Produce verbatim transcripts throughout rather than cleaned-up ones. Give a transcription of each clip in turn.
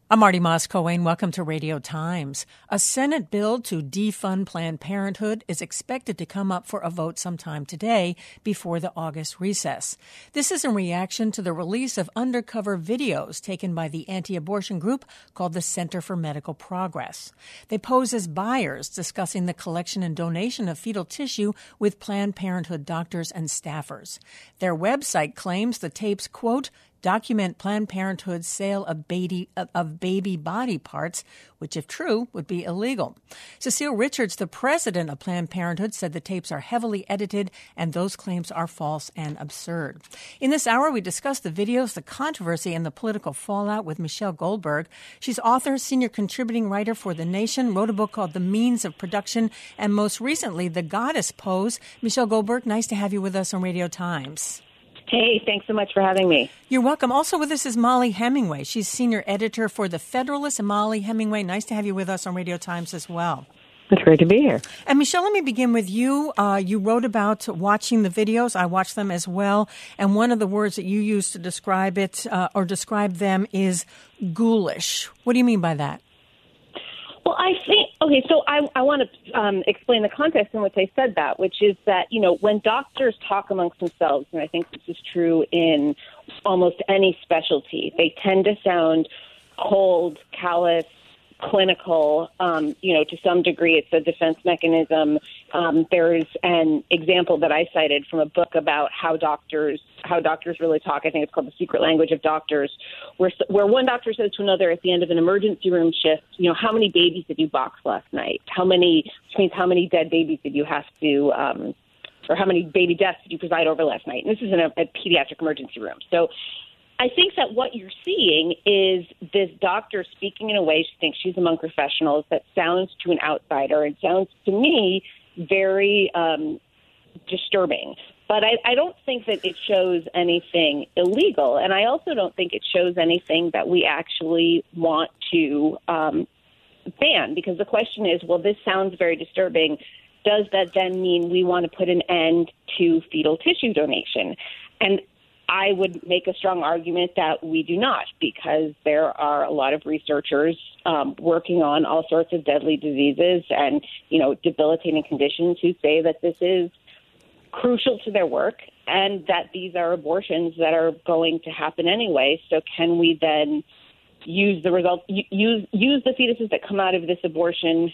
I'm Marty Moss-Coane. Welcome to Radio Times. A Senate bill to defund Planned Parenthood is expected to come up for a vote sometime today before the August recess. This is in reaction to the release of undercover videos taken by the anti-abortion group called the Center for Medical Progress. They pose as buyers discussing the collection and donation of fetal tissue with Planned Parenthood doctors and staffers. Their website claims the tapes, quote, document Planned Parenthood's sale of baby, of baby body parts, which, if true, would be illegal. Cecile Richards, the president of Planned Parenthood, said the tapes are heavily edited and those claims are false and absurd. In this hour, we discuss the videos, the controversy, and the political fallout with Michelle Goldberg. She's author, senior contributing writer for The Nation, wrote a book called The Means of Production, and most recently, The Goddess Pose. Michelle Goldberg, nice to have you with us on Radio Times. Hey, thanks so much for having me. You're welcome. Also with us is Molly Hemingway. She's senior editor for The Federalist. And Molly Hemingway, nice to have you with us on Radio Times as well. It's great to be here. And Michelle, let me begin with you. Uh, you wrote about watching the videos. I watched them as well. And one of the words that you used to describe it uh, or describe them is ghoulish. What do you mean by that? Well, I think, okay, so I, I want to um, explain the context in which I said that, which is that, you know, when doctors talk amongst themselves, and I think this is true in almost any specialty, they tend to sound cold, callous, clinical. Um, you know, to some degree, it's a defense mechanism. Um, there's an example that I cited from a book about how doctors how doctors really talk. I think it's called The Secret Language of Doctors, where where one doctor says to another at the end of an emergency room shift, you know, how many babies did you box last night? How many, which means how many dead babies did you have to, um, or how many baby deaths did you preside over last night? And this is in a, a pediatric emergency room. So I think that what you're seeing is this doctor speaking in a way she thinks she's among professionals that sounds to an outsider and sounds to me very um, disturbing. But I, I don't think that it shows anything illegal. And I also don't think it shows anything that we actually want to um, ban, because the question is, well, this sounds very disturbing. Does that then mean we want to put an end to fetal tissue donation? And I would make a strong argument that we do not, because there are a lot of researchers um, working on all sorts of deadly diseases and, you know, debilitating conditions who say that this is crucial to their work and that these are abortions that are going to happen anyway. So can we then use the results, use use the fetuses that come out of this abortion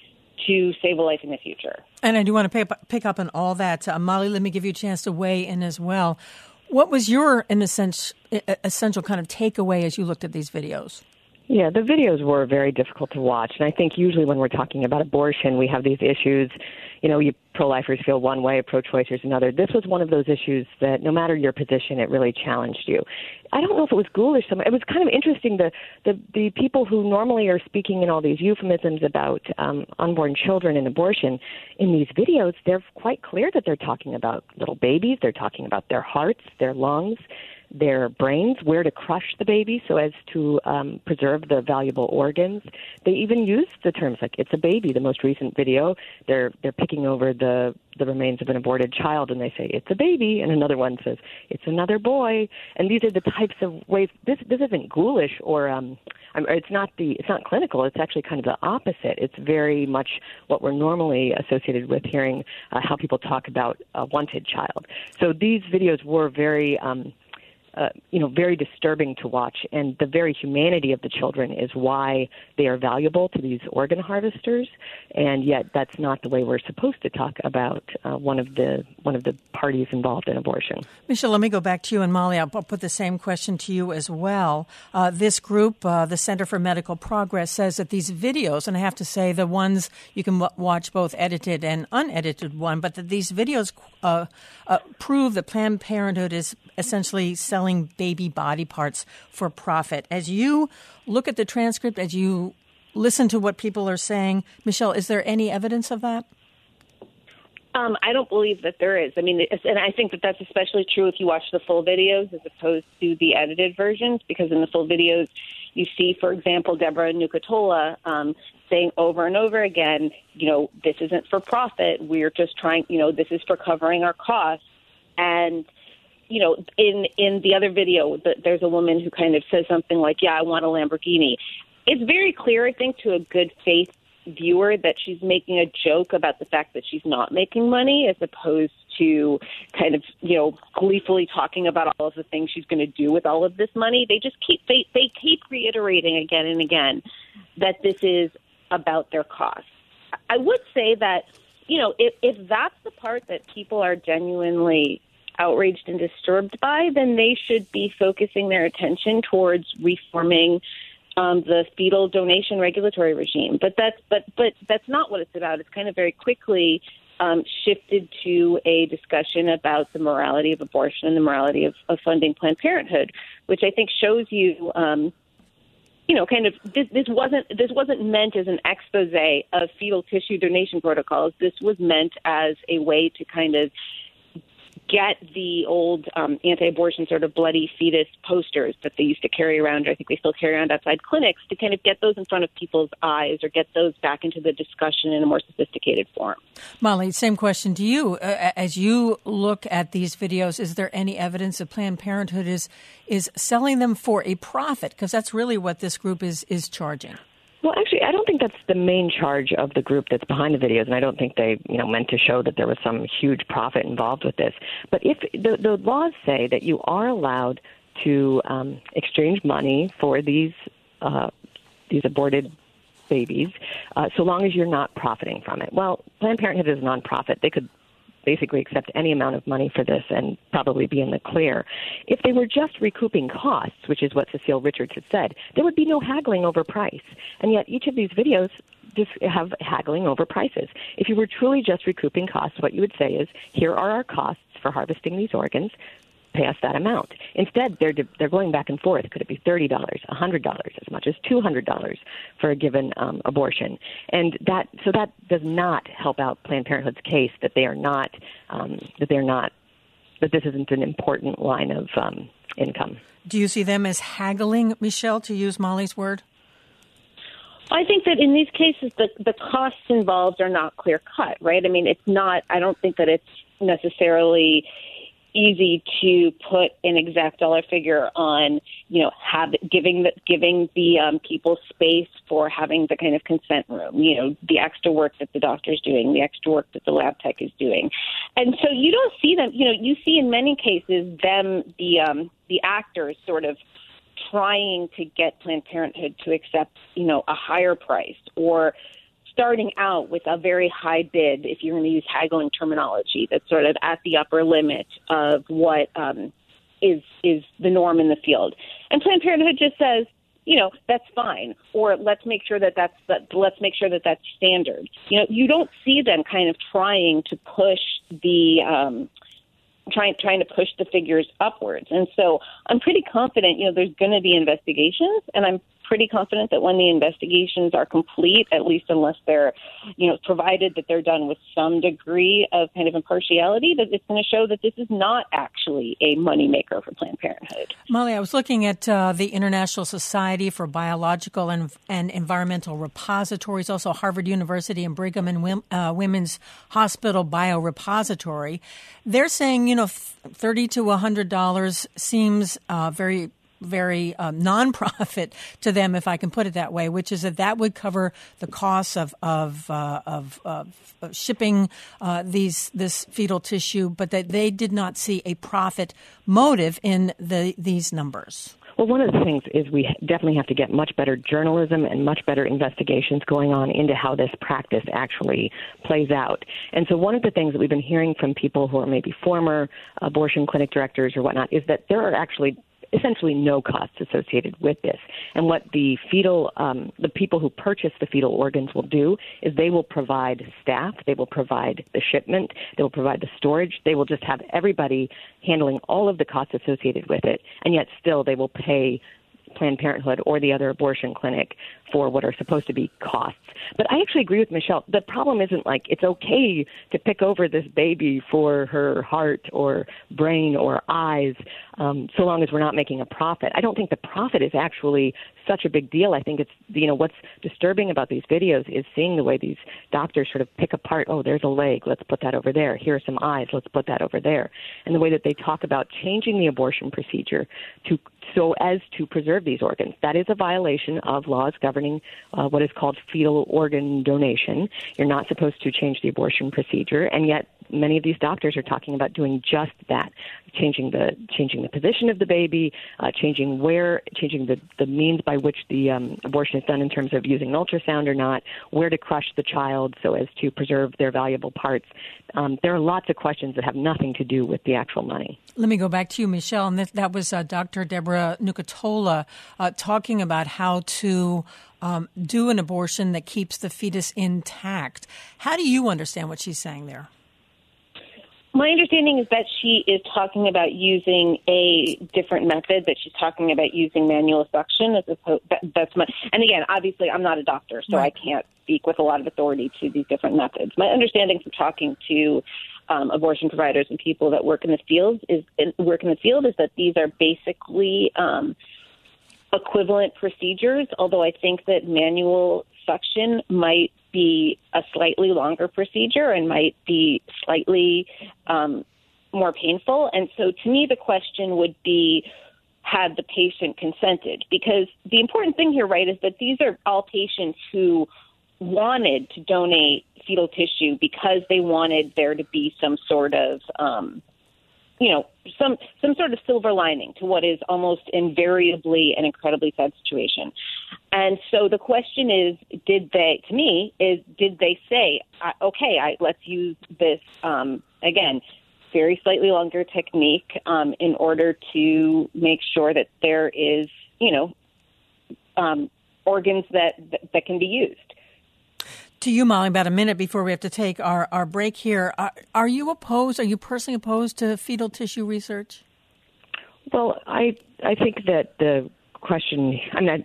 to save a life in the future? And I do want to pick up, pick up on all that. Uh, Molly, let me give you a chance to weigh in as well. What was your, in a sense, essential kind of takeaway as you looked at these videos? Yeah, the videos were very difficult to watch. And I think usually when we're talking about abortion, we have these issues. You know, you pro-lifers feel one way, pro-choicers another. This was one of those issues that no matter your position, it really challenged you. I don't know if it was ghoulish. It was kind of interesting. The, the, the people who normally are speaking in all these euphemisms about um, unborn children and abortion, in these videos, they're quite clear that they're talking about little babies. They're talking about their hearts, their lungs, their brains, where to crush the baby so as to um, preserve the valuable organs. They even use the terms like "it's a baby." The most recent video, they're they're picking over the the remains of an aborted child, and they say "it's a baby," and another one says "it's another boy." And these are the types of ways. This this isn't ghoulish or um, it's not the it's not clinical. It's actually kind of the opposite. It's very much what we're normally associated with hearing uh, how people talk about a wanted child. So these videos were very um, Uh, you know, very disturbing to watch. And the very humanity of the children is why they are valuable to these organ harvesters. And yet that's not the way we're supposed to talk about uh, one of the one of the parties involved in abortion. Michelle, let me go back to you. And Molly, I'll put the same question to you as well. Uh, this group, uh, the Center for Medical Progress, says that these videos, and I have to say the ones you can w- watch both edited and unedited one, but that these videos uh, uh, prove that Planned Parenthood is essentially selling baby body parts for profit. As you look at the transcript, as you listen to what people are saying, Michelle, is there any evidence of that? Um, I don't believe that there is. I mean, it's, and I think that that's especially true if you watch the full videos as opposed to the edited versions, because in the full videos, you see, for example, Deborah Nucatola um, saying over and over again, you know, this isn't for profit. We're just trying, you know, this is for covering our costs. And you know, in, in the other video, there's a woman who kind of says something like, yeah, I want a Lamborghini. It's very clear, I think, to a good faith viewer that she's making a joke about the fact that she's not making money, as opposed to kind of, you know, gleefully talking about all of the things she's going to do with all of this money. They just keep, they, they keep reiterating again and again that this is about their costs. I would say that, you know, if, if that's the part that people are genuinely outraged and disturbed by, then they should be focusing their attention towards reforming um, the fetal donation regulatory regime. But that's but but that's not what it's about. It's kind of very quickly um, shifted to a discussion about the morality of abortion and the morality of, of funding Planned Parenthood, which I think shows you, um, you know, kind of this, this wasn't this wasn't meant as an expose of fetal tissue donation protocols. This was meant as a way to kind of get the old um, anti-abortion sort of bloody fetus posters that they used to carry around, or I think they still carry around outside clinics, to kind of get those in front of people's eyes or get those back into the discussion in a more sophisticated form. Molly, same question to you. Uh, as you look at these videos, is there any evidence that Planned Parenthood is is selling them for a profit? Because that's really what this group is is charging. Well, actually, I don't think that's the main charge of the group that's behind the videos, and I don't think they, you know, meant to show that there was some huge profit involved with this. But if the, the laws say that you are allowed to um, exchange money for these uh, these aborted babies, uh, so long as you're not profiting from it. Well, Planned Parenthood is a nonprofit; they could basically accept any amount of money for this and probably be in the clear. If they were just recouping costs, which is what Cecile Richards had said, there would be no haggling over price. And yet each of these videos just have haggling over prices. If you were truly just recouping costs, what you would say is, here are our costs for harvesting these organs, pay us that amount. Instead, they're they're going back and forth. Could it be thirty dollars, one hundred dollars, as much as two hundred dollars for a given um, abortion? And that so that does not help out Planned Parenthood's case that they are not um, that they're not that this isn't an important line of um, income. Do you see them as haggling, Michelle, to use Molly's word? I think that in these cases, the the costs involved are not clear cut, right? I mean, it's not. I don't think that it's necessarily easy to put an exact dollar figure on, you know, have, giving the, giving the um, people space for having the kind of consent room, you know, the extra work that the doctor's doing, the extra work that the lab tech is doing. And so you don't see them, you know, you see in many cases them, the um, the actors sort of trying to get Planned Parenthood to accept, you know, a higher price, or starting out with a very high bid, if you're going to use haggling terminology, that's sort of at the upper limit of what um, is is the norm in the field. And Planned Parenthood just says, you know, that's fine, or let's make sure that that's that, let's make sure that that's standard. You know, you don't see them kind of trying to push the um, trying trying to push the figures upwards. And so I'm pretty confident, you know, there's going to be investigations, and I'm pretty confident that when the investigations are complete, at least unless they're, you know, provided that they're done with some degree of kind of impartiality, that it's going to show that this is not actually a moneymaker for Planned Parenthood. Molly, I was looking at uh, the International Society for Biological and, and Environmental Repositories, also Harvard University and Brigham and Wim, uh, Women's Hospital Biorepository. They're saying, you know, thirty to one hundred dollars seems uh, very very um, non-profit to them, if I can put it that way, which is that that would cover the costs of of uh, of, of, of shipping uh, these this fetal tissue, but that they did not see a profit motive in the these numbers. Well, one of the things is we definitely have to get much better journalism and much better investigations going on into how this practice actually plays out. And so one of the things that we've been hearing from people who are maybe former abortion clinic directors or whatnot is that there are actually essentially no costs associated with this. And what the fetal, um, the people who purchase the fetal organs will do is they will provide staff, they will provide the shipment, they will provide the storage, they will just have everybody handling all of the costs associated with it, and yet still they will pay Planned Parenthood or the other abortion clinic for what are supposed to be costs. But I actually agree with Michelle. The problem isn't like it's okay to pick over this baby for her heart or brain or eyes, um, so long as we're not making a profit. I don't think the profit is actually such a big deal. I think it's, you know, what's disturbing about these videos is seeing the way these doctors sort of pick apart, oh, there's a leg, let's put that over there. Here are some eyes, let's put that over there. And the way that they talk about changing the abortion procedure to so as to preserve these organs. That is a violation of laws governing uh, what is called fetal organ donation. You're not supposed to change the abortion procedure, and yet many of these doctors are talking about doing just that, changing the changing the position of the baby, uh, changing where, changing the, the means by which the um, abortion is done in terms of using an ultrasound or not, where to crush the child so as to preserve their valuable parts. Um, there are lots of questions that have nothing to do with the actual money. Let me go back to you, Michelle. And that, that was uh, Doctor Deborah Nucatola uh, talking about how to um, do an abortion that keeps the fetus intact. How do you understand what she's saying there? My understanding is that she is talking about using a different method, that she's talking about using manual suction as opposed. That, that's my, and again, obviously, I'm not a doctor, so right. I can't speak with a lot of authority to these different methods. My understanding from talking to um, abortion providers and people that work in the field is work in the field is that these are basically um, equivalent procedures. Although I think that manual suction might be a slightly longer procedure and might be slightly um, more painful. And so to me, the question would be, had the patient consented? Because the important thing here, right, is that these are all patients who wanted to donate fetal tissue because they wanted there to be some sort of, um, you know, some some sort of silver lining to what is almost invariably an incredibly sad situation. And so the question is, did they, to me, is did they say, okay, I, let's use this, um, again, very slightly longer technique um, in order to make sure that there is, you know, um, organs that, that, that can be used. To you, Molly, about a minute before we have to take our, our break here. Are, are you opposed, are you personally opposed to fetal tissue research? Well, I I think that the question, I'm not,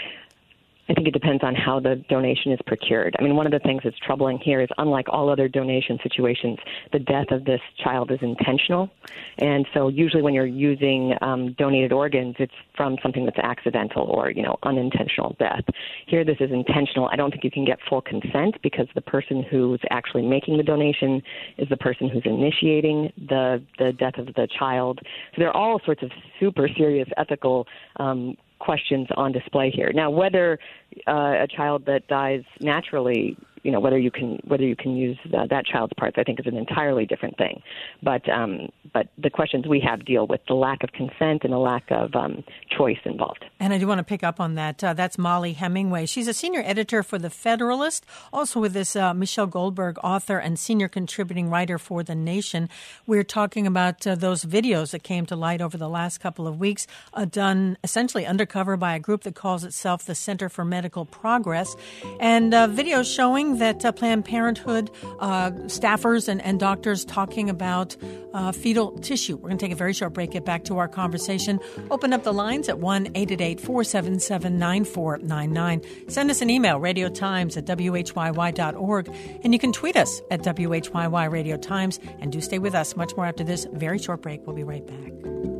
I think it depends on how the donation is procured. I mean, one of the things that's troubling here is, unlike all other donation situations, the death of this child is intentional. And so usually when you're using um, donated organs, it's from something that's accidental or, you know, unintentional death. Here, this is intentional. I don't think you can get full consent because the person who's actually making the donation is the person who's initiating the, the death of the child. So there are all sorts of super serious ethical um questions on display here. Now, whether uh, a child that dies naturally, you know, whether you can whether you can use the, that child's parts, I think is an entirely different thing. But um, but the questions we have deal with the lack of consent and the lack of um, choice involved. And I do want to pick up on that. Uh, that's Molly Hemingway. She's a senior editor for The Federalist, also with this uh, Michelle Goldberg, author and senior contributing writer for The Nation. We're talking about uh, those videos that came to light over the last couple of weeks, uh, done essentially undercover by a group that calls itself the Center for Medical Progress, and uh, videos showing that uh, Planned Parenthood uh, staffers and, and doctors talking about uh, fetal tissue. We're going to take a very short break, get back to our conversation. Open up the lines at one eight eight eight, four seven seven, nine four nine nine. Send us an email, radio times at w h y y dot org, and you can tweet us at W H Y Y Radio Times. And do stay with us. Much more after this very short break. We'll be right back.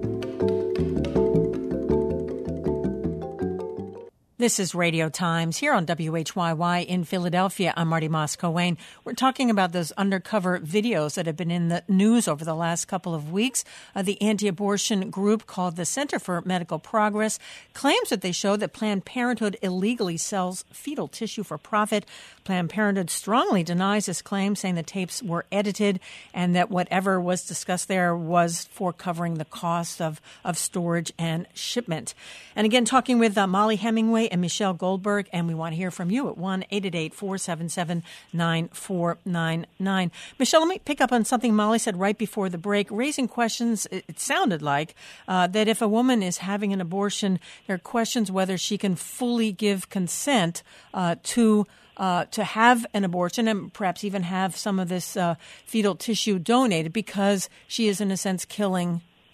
This is Radio Times here on W H Y Y in Philadelphia. I'm Marty Moss-Coane. We're talking about those undercover videos that have been in the news over the last couple of weeks. Uh, the anti-abortion group called the Center for Medical Progress claims that they show that Planned Parenthood illegally sells fetal tissue for profit. Planned Parenthood strongly denies this claim, saying the tapes were edited and that whatever was discussed there was for covering the cost of, of storage and shipment. And again, talking with uh, Molly Hemingway and Michelle Goldberg, and we want to hear from you at one eight eight eight, four seven seven, nine four nine nine. Michelle, let me pick up on something Molly said right before the break, raising questions. It sounded like uh, that if a woman is having an abortion, there are questions whether she can fully give consent uh, to Uh, to have an abortion and perhaps even have some of this uh, fetal tissue donated because she is, in a sense, killing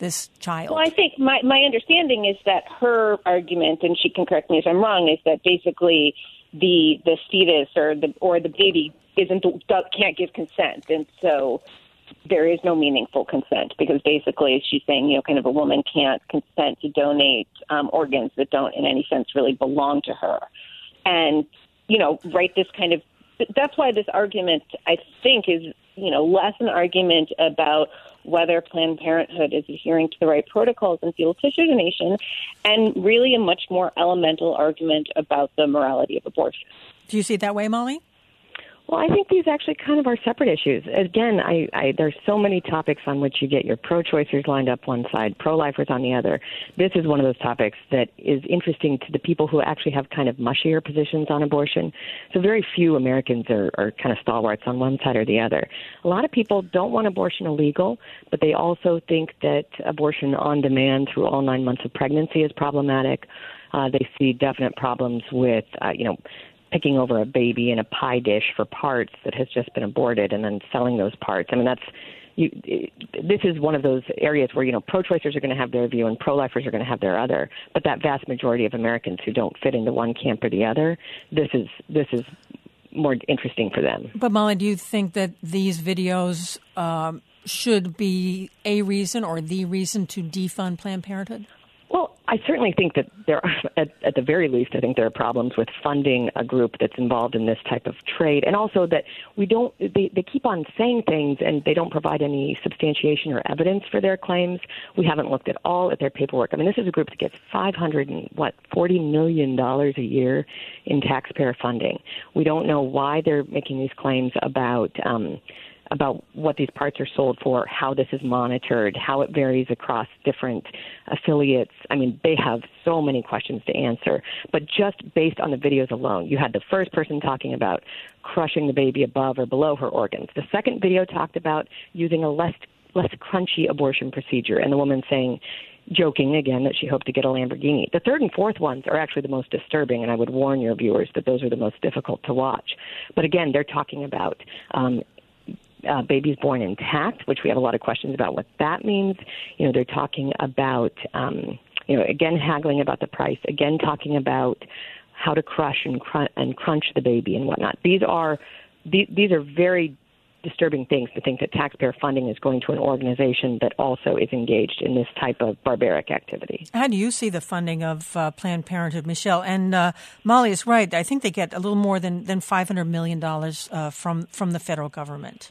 this child? Well, I think my, my understanding is that her argument, and she can correct me if I'm wrong, is that basically the the fetus or the or the baby isn't can't give consent, and so there is no meaningful consent, because basically she's saying, you know, kind of a woman can't consent to donate um, organs that don't in any sense really belong to her. And, you know, right, this kind of, that's why this argument, I think, is, you know, less an argument about whether Planned Parenthood is adhering to the right protocols in fetal tissue donation, and really a much more elemental argument about the morality of abortion. Do you see it that way, Molly? Well, I think these actually kind of are separate issues. Again, I, I, there's so many topics on which you get your pro-choicers lined up one side, pro-lifers on the other. This is one of those topics that is interesting to the people who actually have kind of mushier positions on abortion. So very few Americans are, are kind of stalwarts on one side or the other. A lot of people don't want abortion illegal, but they also think that abortion on demand through all nine months of pregnancy is problematic. Uh, they see definite problems with, uh, you know, picking over a baby in a pie dish for parts that has just been aborted and then selling those parts. I mean, that's you, it, this is one of those areas where, you know, pro-choicers are going to have their view and pro-lifers are going to have their other. But that vast majority of Americans who don't fit into one camp or the other, this is this is more interesting for them. But, Molly, do you think that these videos um, should be a reason or the reason to defund Planned Parenthood? Well, I certainly think that there are, at, at the very least, I think there are problems with funding a group that's involved in this type of trade. And also that we don't, they, they keep on saying things and they don't provide any substantiation or evidence for their claims. We haven't looked at all at their paperwork. I mean, this is a group that gets five hundred and what, forty million dollars a year in taxpayer funding. We don't know why they're making these claims about, um, about what these parts are sold for, how this is monitored, how it varies across different affiliates. I mean, they have so many questions to answer. But just based on the videos alone, you had the first person talking about crushing the baby above or below her organs. The second video talked about using a less less crunchy abortion procedure, and the woman saying, joking again, that she hoped to get a Lamborghini. The third and fourth ones are actually the most disturbing, and I would warn your viewers that those are the most difficult to watch. But again, they're talking about um, Uh, babies born intact, which we have a lot of questions about what that means. You know, they're talking about, um, you know, again, haggling about the price, again, talking about how to crush and, crunch, and crunch the baby and whatnot. These are these, these are very disturbing things to think that taxpayer funding is going to an organization that also is engaged in this type of barbaric activity. How do you see the funding of uh, Planned Parenthood, Michelle? And uh, Molly is right. I think they get a little more than, than five hundred million dollars uh, from, from the federal government.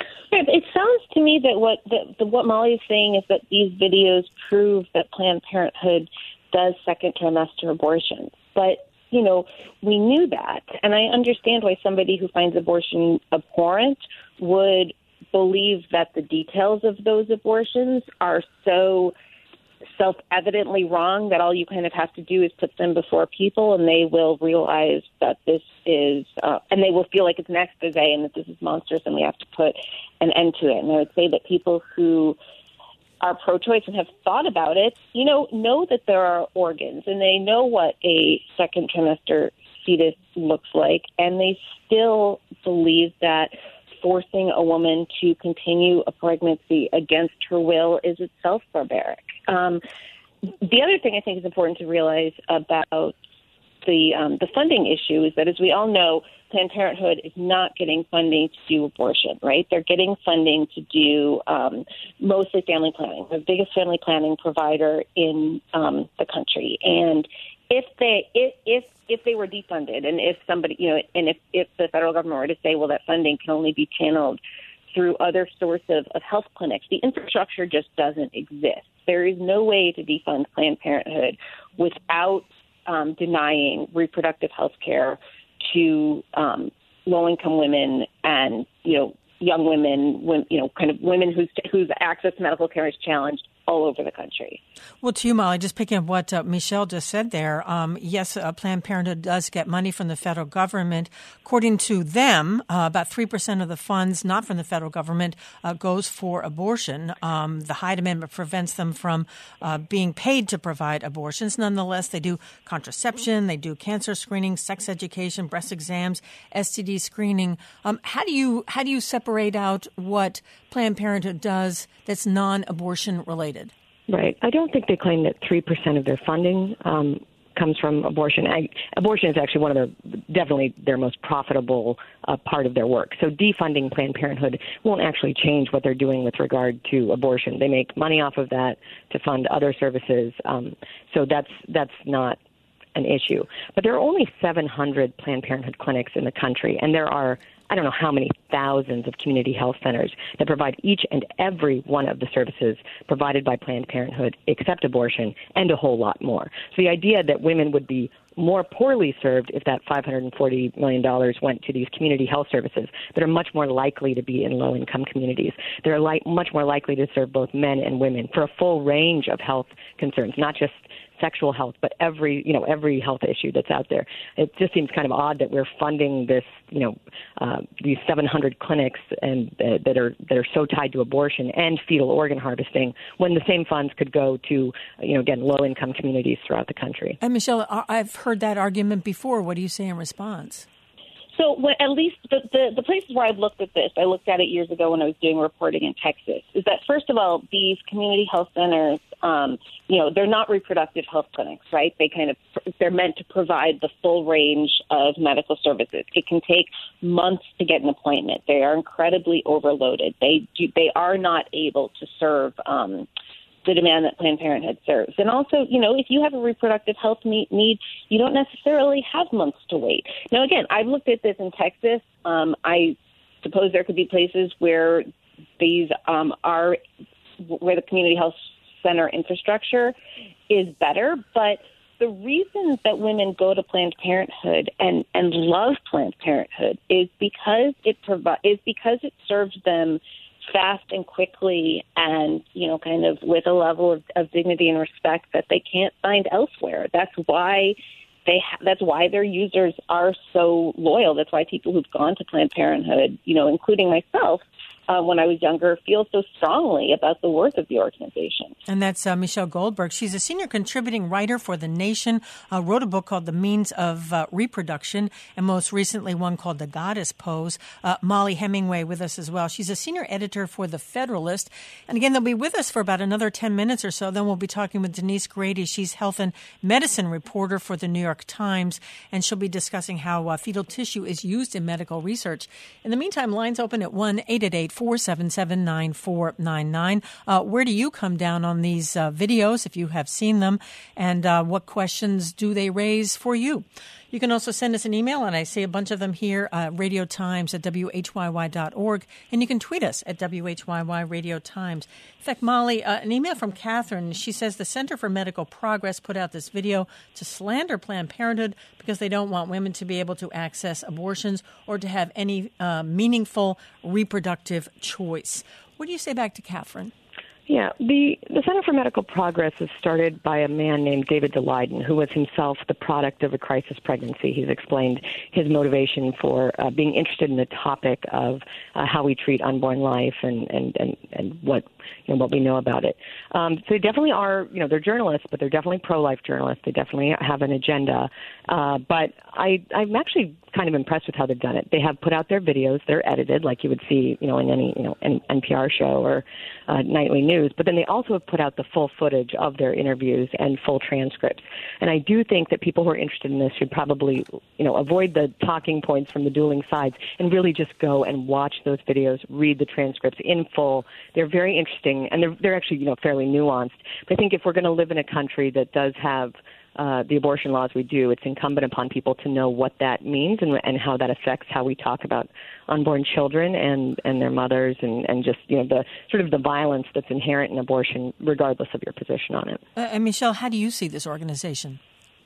It sounds to me that what the, the, what Molly is saying is that these videos prove that Planned Parenthood does second trimester abortions. But, you know, we knew that. And I understand why somebody who finds abortion abhorrent would believe that the details of those abortions are so self-evidently wrong that all you kind of have to do is put them before people and they will realize that this is, uh, and they will feel like it's an expose and that this is monstrous and we have to put an end to it. And I would say that people who are pro-choice and have thought about it, you know, know that there are organs and they know what a second trimester fetus looks like, and they still believe that forcing a woman to continue a pregnancy against her will is itself barbaric. Um, the other thing I think is important to realize about the um, the funding issue is that, as we all know, Planned Parenthood is not getting funding to do abortion, right? They're getting funding to do um, mostly family planning, the biggest family planning provider in um, the country. And if they if if if they were defunded, and if somebody, you know, and if, if the federal government were to say, well, that funding can only be channeled through other sources of, of health clinics, the infrastructure just doesn't exist. There is no way to defund Planned Parenthood without um, denying reproductive health care to um, low-income women and, you know, young women, when, you know, kind of women whose whose access to medical care is challenged all over the country. Well, to you, Molly, just picking up what uh, Michelle just said there, um, yes, uh, Planned Parenthood does get money from the federal government. According to them, uh, about three percent of the funds not from the federal government uh, goes for abortion. Um, the Hyde Amendment prevents them from uh, being paid to provide abortions. Nonetheless, they do contraception, they do cancer screening, sex education, breast exams, S T D screening. Um, how do you how do you separate out what Planned Parenthood does that's non-abortion related? Right. I don't think they claim that three percent of their funding um, comes from abortion. I, abortion is actually one of the, definitely their most profitable uh, part of their work. So defunding Planned Parenthood won't actually change what they're doing with regard to abortion. They make money off of that to fund other services. Um, so that's that's not an issue. But there are only seven hundred Planned Parenthood clinics in the country, and there are I don't know how many thousands of community health centers that provide each and every one of the services provided by Planned Parenthood, except abortion, and a whole lot more. So the idea that women would be more poorly served if that five hundred forty million dollars went to these community health services that are much more likely to be in low-income communities. They're like, much more likely to serve both men and women for a full range of health concerns, not just sexual health, but every, you know, every health issue that's out there. It just seems kind of odd that we're funding this, you know, uh, these seven hundred clinics and uh, that are that are so tied to abortion and fetal organ harvesting when the same funds could go to, you know, again, low-income communities throughout the country. And Michelle, I've heard that argument before. What do you say in response? So what, at least the, the, the places where I've looked at this, I looked at it years ago when I was doing reporting in Texas, is that, first of all, these community health centers, um, you know, they're not reproductive health clinics, right? They kind of, they're meant to provide the full range of medical services. It can take months to get an appointment. They are incredibly overloaded. They do, they are not able to serve um the demand that Planned Parenthood serves. And also, you know, if you have a reproductive health need, you don't necessarily have months to wait. Now, again, I've looked at this in Texas. Um, I suppose there could be places where these um, are, where the community health center infrastructure is better. But the reasons that women go to Planned Parenthood and, and love Planned Parenthood is because it provi- is because it serves them fast and quickly and, you know, kind of with a level of, of dignity and respect that they can't find elsewhere. That's why they ha- that's why their users are so loyal. That's why people who've gone to Planned Parenthood, you know, including myself, Uh, when I was younger, feel so strongly about the worth of the organization. And that's uh, Michelle Goldberg. She's a senior contributing writer for The Nation, uh, wrote a book called The Means of uh, Reproduction, and most recently one called The Goddess Pose. Uh, Molly Hemingway with us as well. She's a senior editor for The Federalist. And again, they'll be with us for about another ten minutes or so. Then we'll be talking with Denise Grady. She's health and medicine reporter for The New York Times, and she'll be discussing how uh, fetal tissue is used in medical research. In the meantime, lines open at one eight eight eight four seven seven nine four nine nine. Uh, where do you come down on these uh, videos, if you have seen them, and uh, what questions do they raise for you? You can also send us an email, and I see a bunch of them here, uh, radio times at w h y y dot org, and you can tweet us at W H Y Y Radio Times. In fact, Molly, uh, an email from Catherine. She says the Center for Medical Progress put out this video to slander Planned Parenthood because they don't want women to be able to access abortions or to have any uh, meaningful reproductive choice. What do you say back to Catherine? Yeah, the, the Center for Medical Progress is started by a man named David Daleiden, who was himself the product of a crisis pregnancy. He's explained his motivation for uh, being interested in the topic of uh, how we treat unborn life and, and, and, and what you know what we know about it. Um, so they definitely are, you know, they're journalists, but they're definitely pro-life journalists. They definitely have an agenda. Uh, but I, I'm actually kind of impressed with how they've done it. They have put out their videos. They're edited, like you would see, you know, in any, you know, any N P R show or uh, nightly news. But then they also have put out the full footage of their interviews and full transcripts. And I do think that people who are interested in this should probably, you know, avoid the talking points from the dueling sides and really just go and watch those videos, read the transcripts in full. They're very interesting, and they're they're actually, you know, fairly nuanced. But I think if we're going to live in a country that does have Uh, the abortion laws we do, it's incumbent upon people to know what that means and, and how that affects how we talk about unborn children and, and their mothers and, and just, you know, the sort of the violence that's inherent in abortion, regardless of your position on it. Uh, and Michelle, how do you see this organization?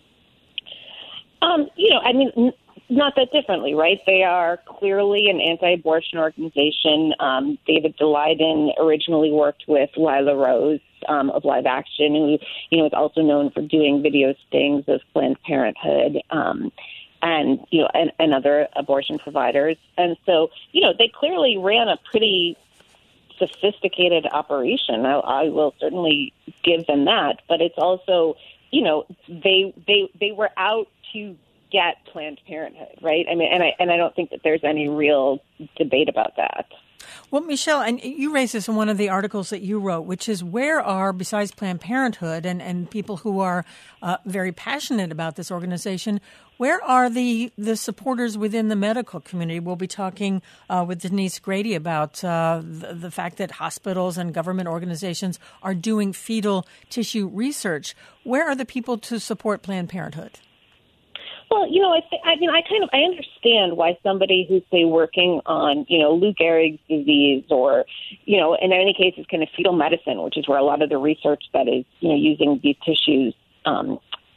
Um, you know, I mean, n- not that differently, right? They are clearly an anti-abortion organization. Um, David Daleiden originally worked with Lila Rose um, of Live Action, who, you know, is also known for doing video stings of Planned Parenthood um, and, you know, and, and other abortion providers. And so, you know, they clearly ran a pretty sophisticated operation. I, I will certainly give them that. But it's also, you know, they they they were out to get Planned Parenthood, right? I mean, and I and I don't think that there's any real debate about that. Well, Michelle, and you raised this in one of the articles that you wrote, which is where are, besides Planned Parenthood and, and people who are uh, very passionate about this organization, where are the, the supporters within the medical community? We'll be talking uh, with Denise Grady about uh, the, the fact that hospitals and government organizations are doing fetal tissue research. Where are the people to support Planned Parenthood? Well, you know, I, th- I mean, I kind of I understand why somebody who's, say, working on, you know, Lou Gehrig's disease or, you know, in many cases, kind of fetal medicine, which is where a lot of the research that is, you know, using these tissues um,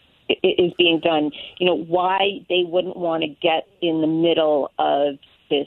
is being done, you know, why they wouldn't want to get in the middle of this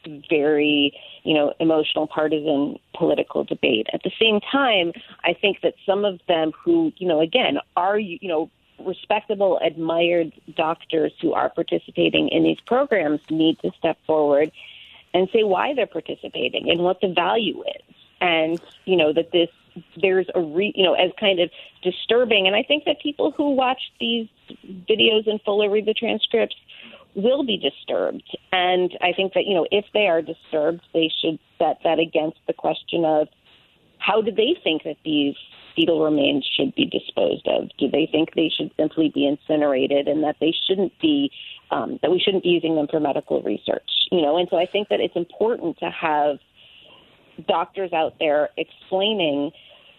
very, you know, emotional, partisan political debate. At the same time, I think that some of them who, you know, again, are, you know, respectable, admired doctors who are participating in these programs need to step forward and say why they're participating and what the value is. And, you know, that this, there's a, re, you know, as kind of disturbing. And I think that people who watch these videos in full or read the transcripts will be disturbed. And I think that, you know, if they are disturbed, they should set that against the question of how do they think that these fetal remains should be disposed of? Do they think they should simply be incinerated and that they shouldn't be, um, that we shouldn't be using them for medical research? You know, and so I think that it's important to have doctors out there explaining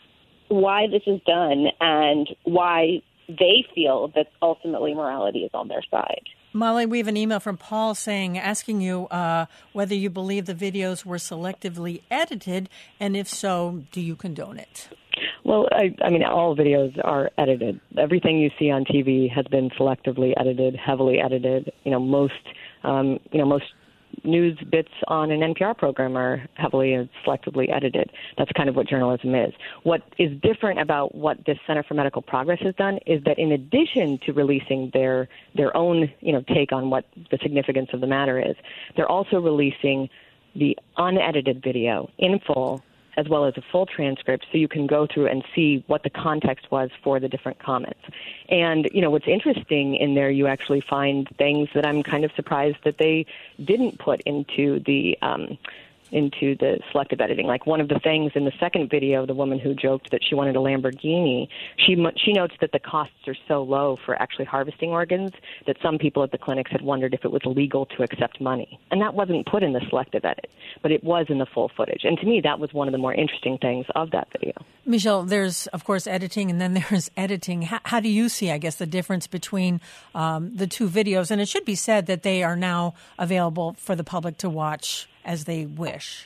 why this is done and why they feel that ultimately morality is on their side. Molly, we have an email from Paul saying, asking you uh, whether you believe the videos were selectively edited, and if so, do you condone it? Well, I, I mean, all videos are edited. Everything you see on T V has been selectively edited, heavily edited. You know, most, um, you know, most news bits on an N P R program are heavily and selectively edited. That's kind of what journalism is. What is different about what this Center for Medical Progress has done is that in addition to releasing their their own, you know, take on what the significance of the matter is, they're also releasing the unedited video in full, as well as a full transcript, so you can go through and see what the context was for the different comments. And, you know, what's interesting in there, you actually find things that I'm kind of surprised that they didn't put into the um, into the selective editing. Like one of the things in the second video, the woman who joked that she wanted a Lamborghini, she she notes that the costs are so low for actually harvesting organs that some people at the clinics had wondered if it was legal to accept money. And that wasn't put in the selective edit, but it was in the full footage. And to me, that was one of the more interesting things of that video. Michelle, there's, of course, editing, and then there's editing. How, how do you see, I guess, the difference between um, the two videos? And it should be said that they are now available for the public to watch as they wish.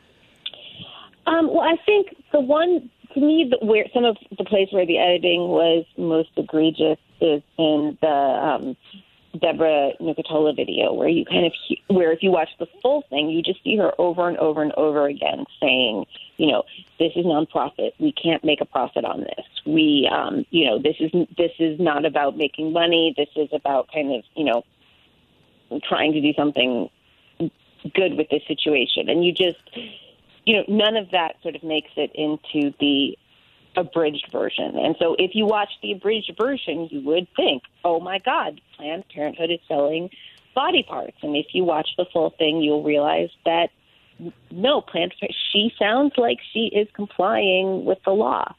Um, well, I think the one, to me, the, where some of the place where the editing was most egregious is in the um, Deborah Nucatola video, where you kind of, where if you watch the full thing, you just see her over and over and over again saying, you know, this is nonprofit. We can't make a profit on this. We, um, you know, this is this is not about making money. This is about kind of, you know, trying to do something good with this situation. And you just, you know, none of that sort of makes it into the abridged version. And so if you watch the abridged version, you would think, oh my God, Planned Parenthood is selling body parts. And if you watch the full thing, you'll realize that no, Planned Parenthood, she sounds like she is complying with the law.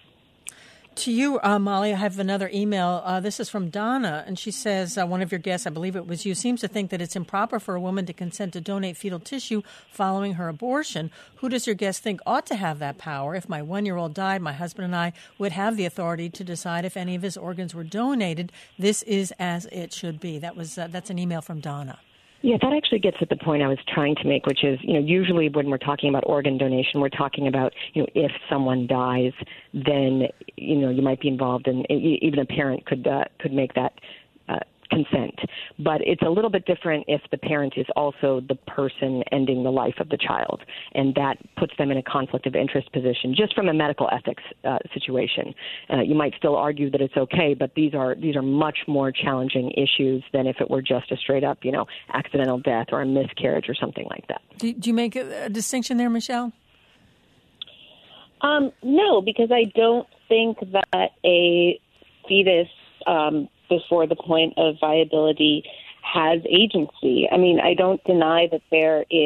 To you, uh, Molly, I have another email. Uh, this is from Donna, and she says, uh, one of your guests, I believe it was you, seems to think that it's improper for a woman to consent to donate fetal tissue following her abortion. Who does your guest think ought to have that power? If my one-year-old died, my husband and I would have the authority to decide if any of his organs were donated. This is as it should be. That was uh, that's an email from Donna. Yeah, that actually gets at the point I was trying to make, which is, you know, usually when we're talking about organ donation, we're talking about, you know, if someone dies, then, you know, you might be involved in, even a parent could uh, could make that uh, consent. But it's a little bit different if the parent is also the person ending the life of the child, and that puts them in a conflict of interest position, just from a medical ethics uh, situation. Uh, you might still argue that it's okay, but these are these are much more challenging issues than if it were just a straight up, you know, accidental death or a miscarriage or something like that. Do, do you make a, a distinction there, Michelle? Um, no, because I don't think that a fetus um, before the point of viability has agency. I mean, I don't deny that there is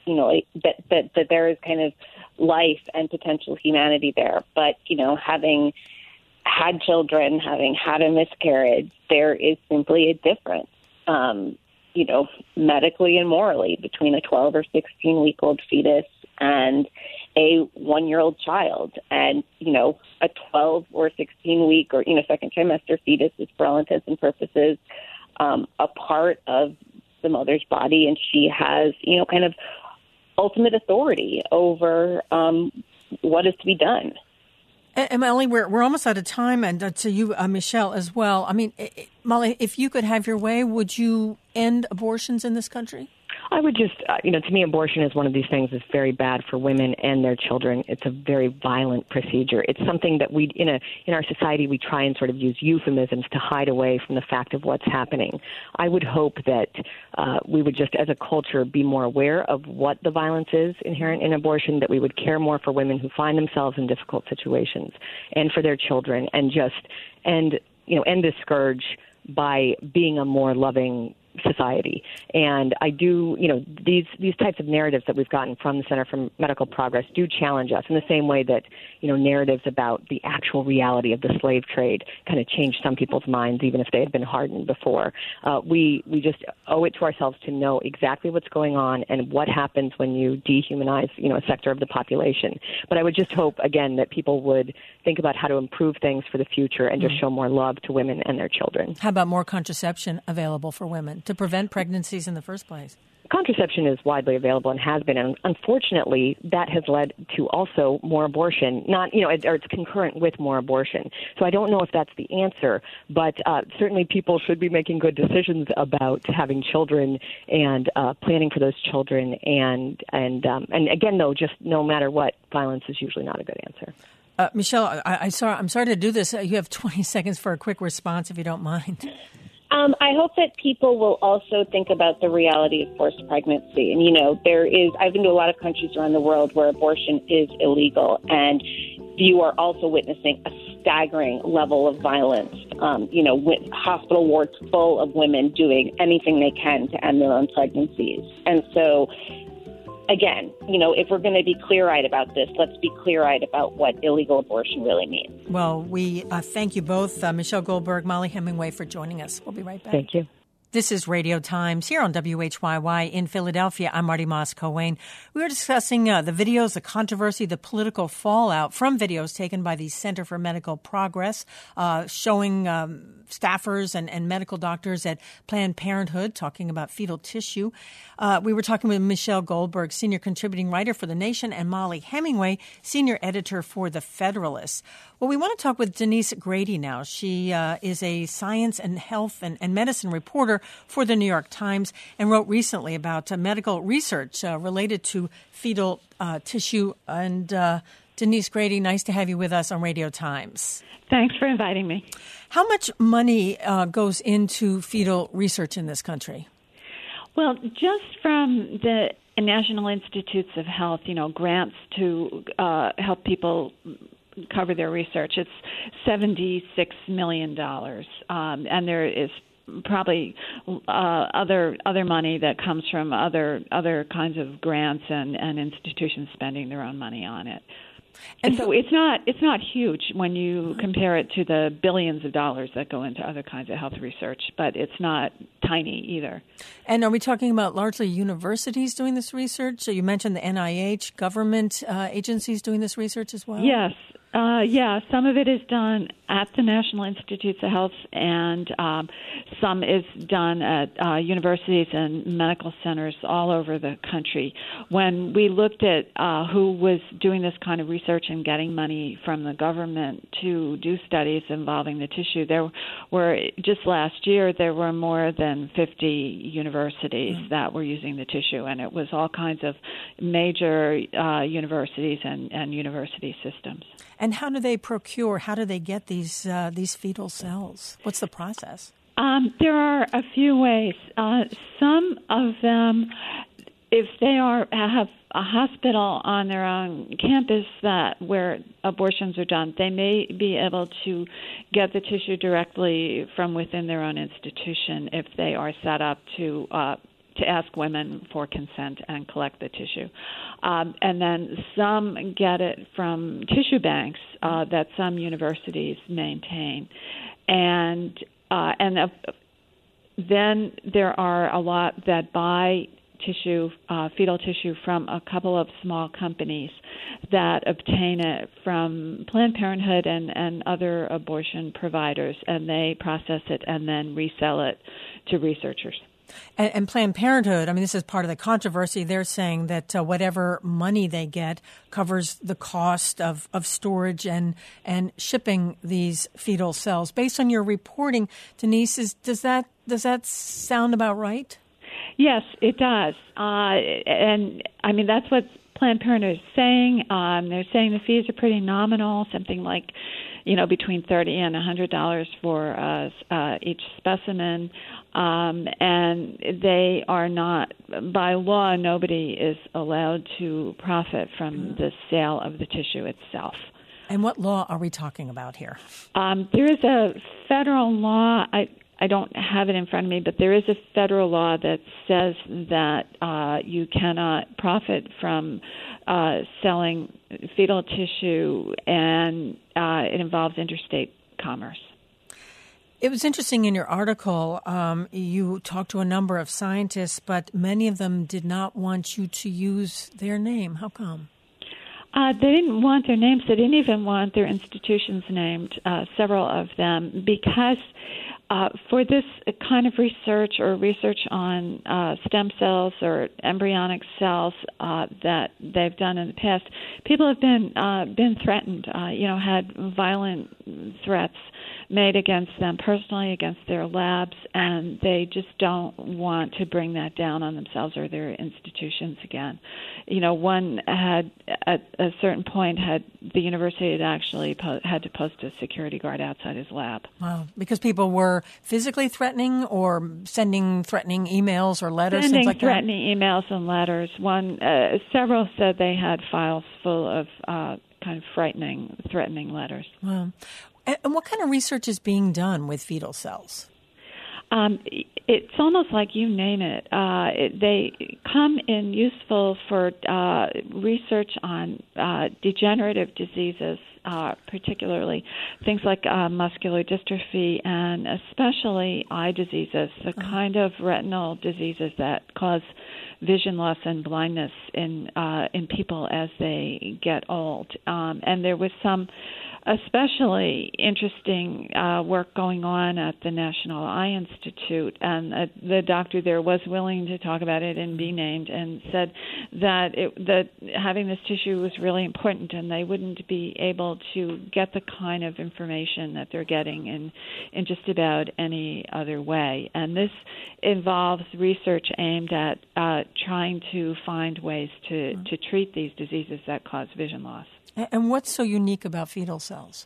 you know, that, that, that there is kind of life and potential humanity there. But, you know, having had children, having had a miscarriage, there is simply a difference, um, you know, medically and morally between a twelve or sixteen week old fetus and a one-year-old child. And, you know, a twelve or sixteen week or, you know, second trimester fetus is, for all intents and purposes, um, a part of the mother's body, and she has, you know, kind of ultimate authority over um, what is to be done. And Molly, we're we're almost out of time, and uh, to you, uh, Michelle, as well. I mean, it, Molly, if you could have your way, would you end abortions in this country? I would just, uh, you know, to me, abortion is one of these things that's very bad for women and their children. It's a very violent procedure. It's something that we, in a in our society, we try and sort of use euphemisms to hide away from the fact of what's happening. I would hope that uh, we would just, as a culture, be more aware of what the violence is inherent in abortion, that we would care more for women who find themselves in difficult situations and for their children, and just end, you know, end this scourge by being a more loving society. And I do, you know, these these types of narratives that we've gotten from the Center for Medical Progress do challenge us in the same way that, you know, narratives about the actual reality of the slave trade kind of changed some people's minds, even if they had been hardened before. Uh, we we just owe it to ourselves to know exactly what's going on and what happens when you dehumanize, you know, a sector of the population. But I would just hope, again, that people would think about how to improve things for the future and just mm. show more love to women and their children. How about more contraception available for women to prevent pregnancies in the first place? Contraception is widely available and has been, and unfortunately, that has led to also more abortion. Not, you know, or it's concurrent with more abortion. So I don't know if that's the answer, but uh, certainly people should be making good decisions about having children and uh, planning for those children. And and um, and again, though, just no matter what, violence is usually not a good answer. Uh, Michelle, I, I saw, I'm sorry to do this. You have twenty seconds for a quick response, if you don't mind. Um, I hope that people will also think about the reality of forced pregnancy. And, you know, there is, I've been to a lot of countries around the world where abortion is illegal, and you are also witnessing a staggering level of violence. Um, you know, with hospital wards full of women doing anything they can to end their own pregnancies. And so, again, you know, if we're going to be clear-eyed about this, let's be clear-eyed about what illegal abortion really means. Well, we uh, thank you both, uh, Michelle Goldberg, Molly Hemingway, for joining us. We'll be right back. Thank you. This is Radio Times here on W H Y Y in Philadelphia. I'm Marty Moss-Coane. We were discussing uh, the videos, the controversy, the political fallout from videos taken by the Center for Medical Progress, uh, showing um, staffers and, and medical doctors at Planned Parenthood talking about fetal tissue. Uh, we were talking with Michelle Goldberg, senior contributing writer for The Nation, and Molly Hemingway, senior editor for The Federalist. Well, we want to talk with Denise Grady now. She uh, is a science and health and, and medicine reporter for the New York Times and wrote recently about uh, medical research uh, related to fetal uh, tissue. And uh, Denise Grady, nice to have you with us on Radio Times. Thanks for inviting me. How much money uh, goes into fetal research in this country? Well, just from the National Institutes of Health, you know, grants to uh, help people cover their research, it's seventy-six million dollars. Um, and there is probably uh, other other money that comes from other other kinds of grants and, and institutions spending their own money on it. And so it's not it's not huge when you compare it to the billions of dollars that go into other kinds of health research, but it's not tiny either. And are we talking about largely universities doing this research? So you mentioned the N I H, government uh, agencies doing this research as well? Yes. Uh, yeah, some of it is done at the National Institutes of Health, and um, some is done at uh, universities and medical centers all over the country. When we looked at uh, who was doing this kind of research and getting money from the government to do studies involving the tissue, there were, just last year, there were more than fifty universities mm-hmm. that were using the tissue, and it was all kinds of major uh, universities and, and university systems. And how do they procure, how do they get these uh, these fetal cells? What's the process? Um, there are a few ways. Uh, some of them, if they are have a hospital on their own campus that where abortions are done, they may be able to get the tissue directly from within their own institution if they are set up to uh, to ask women for consent and collect the tissue. Um, and then some get it from tissue banks uh, that some universities maintain. And uh, and uh, then there are a lot that buy tissue, uh, fetal tissue, from a couple of small companies that obtain it from Planned Parenthood and, and other abortion providers, and they process it and then resell it to researchers. And, and Planned Parenthood, I mean, this is part of the controversy. They're saying that uh, whatever money they get covers the cost of, of storage and and shipping these fetal cells. Based on your reporting, Denise, is, does that does that sound about right? Yes, it does. Uh, and, I mean, that's what Planned Parenthood is saying. Um, they're saying the fees are pretty nominal, something like, you know, between thirty dollars and one hundred dollars for uh, uh, each specimen. Um, and they are not, by law, nobody is allowed to profit from the sale of the tissue itself. And what law are we talking about here? Um, there is a federal law. I I don't have it in front of me, but there is a federal law that says that uh, you cannot profit from uh, selling fetal tissue, and uh, it involves interstate commerce. It was interesting in your article, um, you talked to a number of scientists, but many of them did not want you to use their name. How come? Uh, they didn't want their names. They didn't even want their institutions named, uh, several of them, because uh, for this kind of research or research on uh, stem cells or embryonic cells uh, that they've done in the past, people have been uh, been threatened, uh, you know, had violent threats made against them personally, against their labs, and they just don't want to bring that down on themselves or their institutions again. You know, one had, at a certain point, had the university had actually po- had to post a security guard outside his lab. Wow, because people were physically threatening or sending threatening emails or letters, Sending things like threatening that? emails and letters. One, uh, several said they had files full of uh, kind of frightening, threatening letters. Wow. And what kind of research is being done with fetal cells? Um, it's almost like you name it. Uh, it. They come in useful for uh, research on uh, degenerative diseases, uh, particularly things like uh, muscular dystrophy and especially eye diseases, the uh-huh. kind of retinal diseases that cause vision loss and blindness in uh, in people as they get old. Um, and there was some especially interesting uh, work going on at the National Eye Institute, and uh, the doctor there was willing to talk about it and be named, and said that it, that having this tissue was really important, and they wouldn't be able to get the kind of information that they're getting in in just about any other way. And this involves research aimed at uh, trying to find ways to, to treat these diseases that cause vision loss. And what's so unique about fetal cells?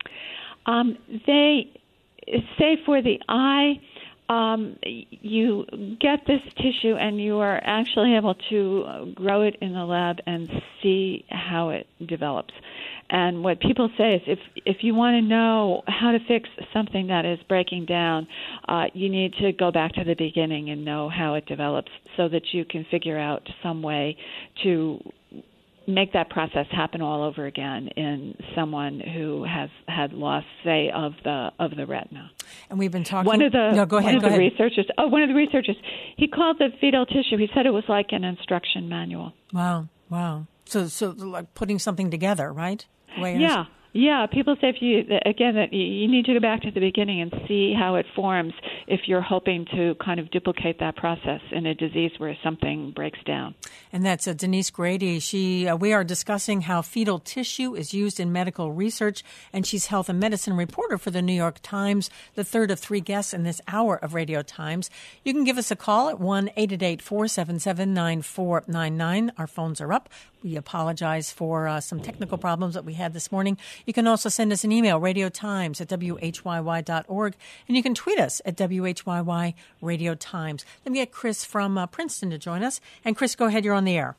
Um, they say for the eye, um, you get this tissue and you are actually able to grow it in the lab and see how it develops. And what people say is if if you want to know how to fix something that is breaking down, uh, you need to go back to the beginning and know how it develops so that you can figure out some way to make that process happen all over again in someone who has had loss, say, of the of the retina. And we've been talking. One of the no, go ahead. One of go the ahead. researchers. Oh, one of the researchers. He called the fetal tissue. He said it was like an instruction manual. Wow, wow. So, so like putting something together, right? Yeah. Yeah, people say if you again that you need to go back to the beginning and see how it forms if you're hoping to kind of duplicate that process in a disease where something breaks down. And that's uh, Denise Grady. She uh, we are discussing how fetal tissue is used in medical research, and she's health and medicine reporter for the New York Times, the third of three guests in this hour of Radio Times. You can give us a call at one eight eight eight, four seven seven, nine four nine nine. Our phones are up. We apologize for uh, some technical problems that we had this morning. You can also send us an email, radiotimes at w h y y dot org, and you can tweet us at W H Y Y Radio Times. Let me get Chris from uh, Princeton to join us. And Chris, go ahead. You're on the air.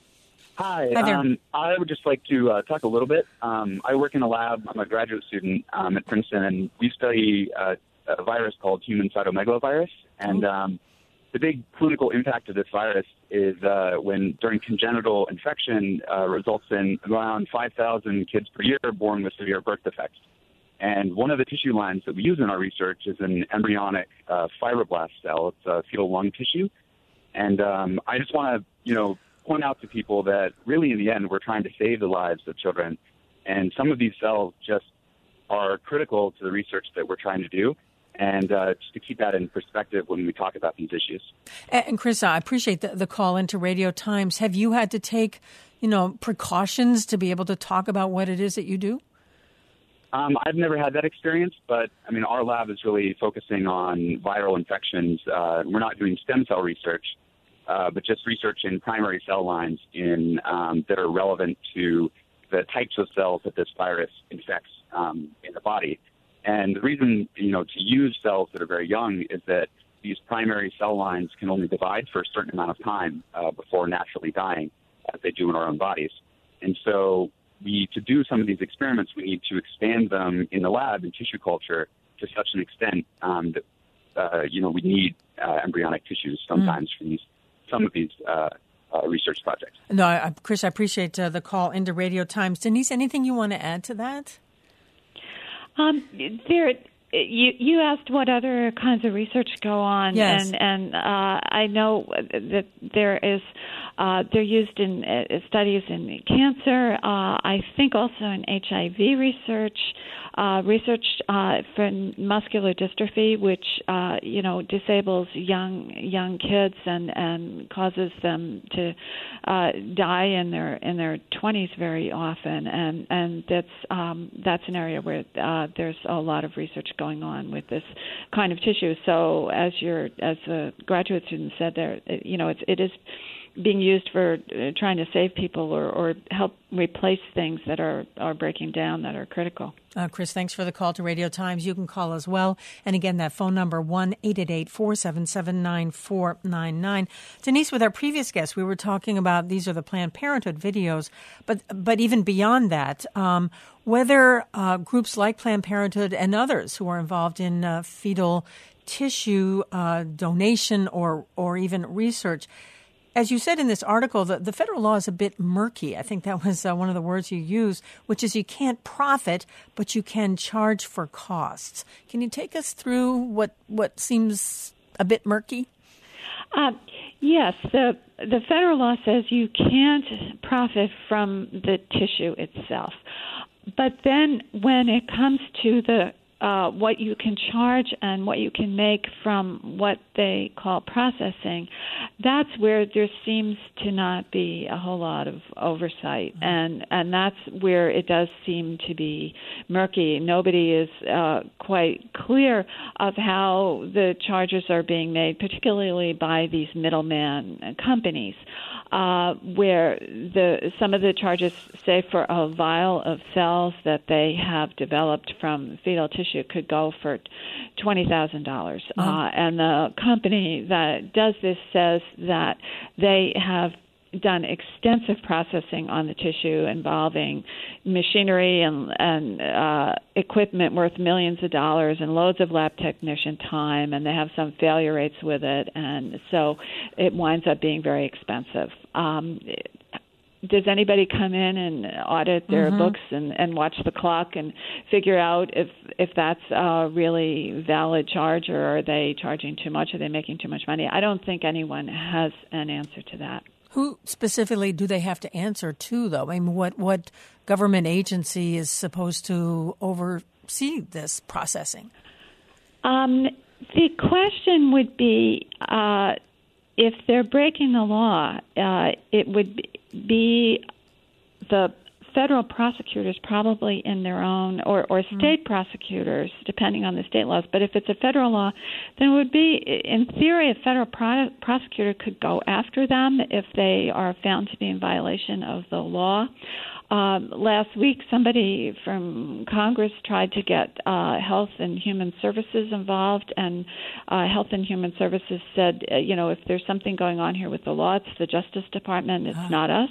Hi. Hi there. Um, I would just like to uh, talk a little bit. Um, I work in a lab. I'm a graduate student um, at Princeton, and we study uh, a virus called human cytomegalovirus. And um, the big clinical impact of this virus is uh, when during congenital infection uh, results in around five thousand kids per year born with severe birth defects. And one of the tissue lines that we use in our research is an embryonic uh, fibroblast cell. It's uh, fetal lung tissue. And um, I just want to, you know, point out to people that really in the end we're trying to save the lives of children. And some of these cells just are critical to the research that we're trying to do. And uh, just to keep that in perspective when we talk about these issues. And Chris, I appreciate the, the call into Radio Times. Have you had to take, you know, precautions to be able to talk about what it is that you do? Um, I've never had that experience, but I mean, our lab is really focusing on viral infections. Uh, we're not doing stem cell research, uh, but just research in primary cell lines in um, that are relevant to the types of cells that this virus infects um, in the body. And the reason, you know, to use cells that are very young is that these primary cell lines can only divide for a certain amount of time uh, before naturally dying, as they do in our own bodies. And so we, to do some of these experiments, we need to expand them in the lab in tissue culture to such an extent um, that, uh, you know, we need uh, embryonic tissues sometimes mm. for these, some of these uh, uh, research projects. No, I, Chris, I appreciate uh, the call into Radio Times. Denise, anything you want to add to that? Um, there, you you asked what other kinds of research go on, yes. and and uh, I know that there is uh, they're used in uh, studies in cancer. Uh, I think also in H I V research, uh, research uh, for muscular dystrophy, which uh, you know disables young young kids and, and causes them to uh, die in their in their twenties very often, and and that's um, that's an area where uh, there's a lot of research going on with this kind of tissue. So as your as a graduate student said, there you know it's it is being used for uh, trying to save people or, or help replace things that are, are breaking down that are critical. Uh, Chris, thanks for the call to Radio Times. You can call as well. And again, that phone number, one eight eight eight, four seven seven, nine four nine nine. Denise, with our previous guest, we were talking about these are the Planned Parenthood videos, but but even beyond that, um, whether uh, groups like Planned Parenthood and others who are involved in uh, fetal tissue uh, donation or or even research, as you said in this article, the, the federal law is a bit murky. I think that was uh, one of the words you used, which is you can't profit, but you can charge for costs. Can you take us through what, what seems a bit murky? Uh, yes, the the federal law says you can't profit from the tissue itself. But then when it comes to the Uh, what you can charge and what you can make from what they call processing, that's where there seems to not be a whole lot of oversight. Mm-hmm. And and that's where it does seem to be murky. Nobody is uh, quite clear of how the charges are being made, particularly by these middleman companies. Uh, where the some of the charges, say for a vial of cells that they have developed from fetal tissue, could go for twenty thousand dollars. Mm-hmm. Uh, and the company that does this says that they have done extensive processing on the tissue involving machinery and, and uh, equipment worth millions of dollars and loads of lab technician time, and they have some failure rates with it, and so it winds up being very expensive. Um, does anybody come in and audit their mm-hmm. books and, and watch the clock and figure out if, if that's a really valid charge, or are they charging too much? Are they making too much money? I don't think anyone has an answer to that. Who specifically do they have to answer to, though? I mean, what, what government agency is supposed to oversee this processing? Um, the question would be, uh, if they're breaking the law, uh, it would be the federal prosecutors probably in their own, or, or state mm. prosecutors, depending on the state laws. But if it's a federal law, then it would be, in theory, a federal pro- prosecutor could go after them if they are found to be in violation of the law. Um, last week, somebody from Congress tried to get uh, Health and Human Services involved, and uh, Health and Human Services said, uh, you know, if there's something going on here with the law, it's the Justice Department, it's uh. not us.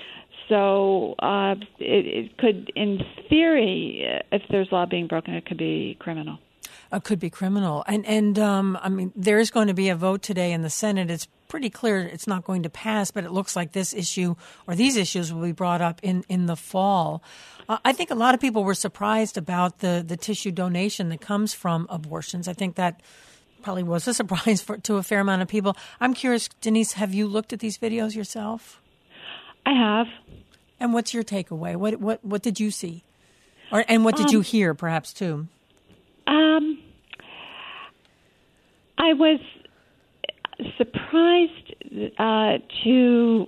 So uh, it, it could, in theory, if there's law being broken, it could be criminal. Uh, could be criminal. And, and um, I mean, there is going to be a vote today in the Senate. It's pretty clear it's not going to pass, but it looks like this issue or these issues will be brought up in, in the fall. Uh, I think a lot of people were surprised about the, the tissue donation that comes from abortions. I think that probably was a surprise for, to a fair amount of people. I'm curious, Denise, have you looked at these videos yourself? I have. And what's your takeaway? What what what did you see? Or and what did um, you hear, perhaps, too? Um, I was surprised uh, to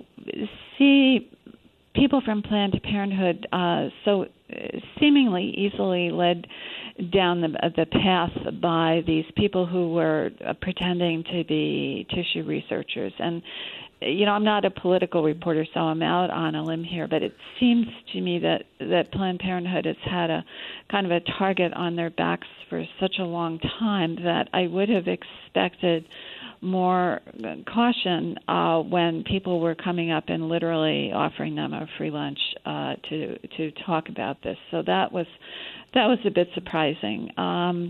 see people from Planned Parenthood uh, so seemingly easily led down the, the path by these people who were uh, pretending to be tissue researchers. And, you know, I'm not a political reporter, so I'm out on a limb here, but it seems to me that, that Planned Parenthood has had a kind of a target on their backs for such a long time that I would have expected more caution uh, when people were coming up and literally offering them a free lunch uh, to to talk about this. So that was that was a bit surprising. Um,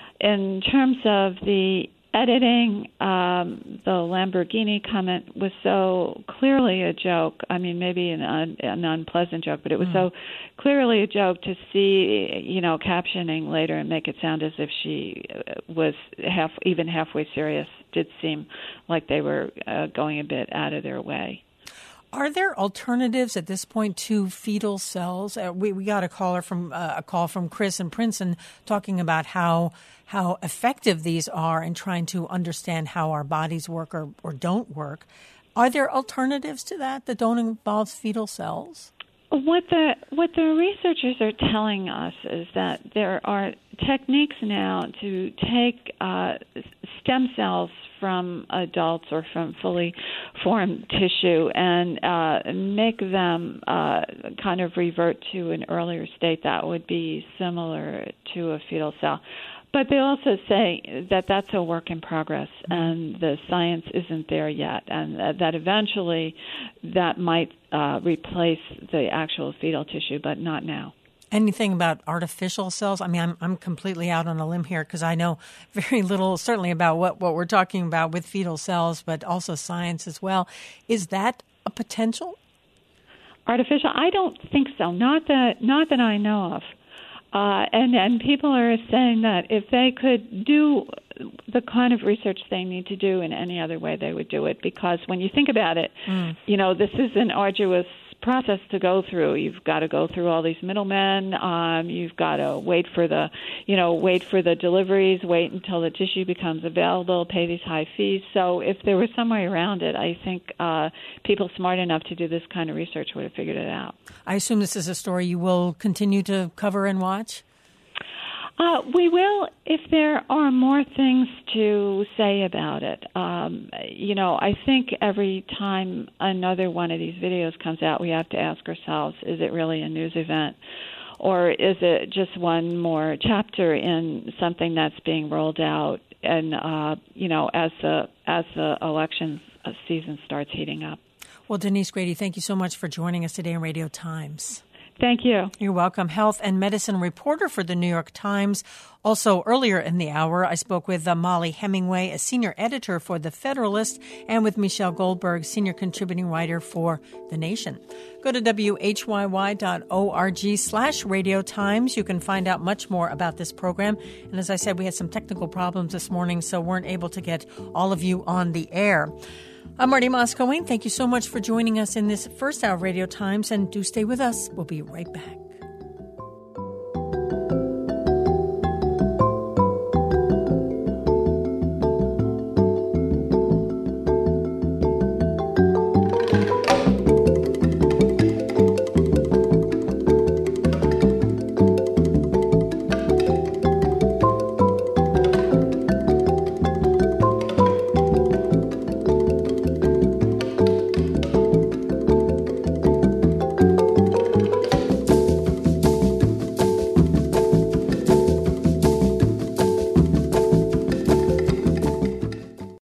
in terms of the editing, um, the Lamborghini comment was so clearly a joke. I mean, maybe an, un, an unpleasant joke, but it was mm. so clearly a joke to see, you know, captioning later and make it sound as if she was half, even halfway serious. Did seem like they were uh, going a bit out of their way. Are there alternatives at this point to fetal cells? Uh, we, we got a caller from uh, a call from Chris in Princeton talking about how how effective these are in trying to understand how our bodies work or, or don't work. Are there alternatives to that that don't involve fetal cells? What the what the researchers are telling us is that there are techniques now to take uh, stem cells from adults or from fully formed tissue and uh, make them uh, kind of revert to an earlier state that would be similar to a fetal cell. But they also say that that's a work in progress and the science isn't there yet, and that eventually that might uh, replace the actual fetal tissue, but not now. Anything about artificial cells? I mean, I'm I'm completely out on a limb here because I know very little, certainly about what, what we're talking about with fetal cells, but also science as well. Is that a potential? Artificial? I don't think so. Not that not that I know of. Uh, and, and people are saying that if they could do the kind of research they need to do in any other way, they would do it. Because when you think about it, mm. you know, this is an arduous process to go through. You've got to go through all these middlemen. Um, you've got to wait for the, you know, wait for the deliveries, wait until the tissue becomes available, pay these high fees. So if there was some way around it, I think uh, people smart enough to do this kind of research would have figured it out. I assume this is a story you will continue to cover and watch? Uh, we will if there are more things to say about it. Um, you know, I think every time another one of these videos comes out, we have to ask ourselves, is it really a news event? Or is it just one more chapter in something that's being rolled out and, uh, you know, as the, as the election season starts heating up? Well, Denise Grady, thank you so much for joining us today on Radio Times. Thank you. You're welcome. Health and medicine reporter for the New York Times. Also, earlier in the hour, I spoke with uh, Molly Hemingway, a senior editor for The Federalist, and with Michelle Goldberg, senior contributing writer for The Nation. Go to W H Y Y dot org slash Radio Times. You can find out much more about this program. And as I said, we had some technical problems this morning, so weren't able to get all of you on the air. I'm Marty Moscow. Thank you so much for joining us in this first hour of Radio Times, and do stay with us. We'll be right back.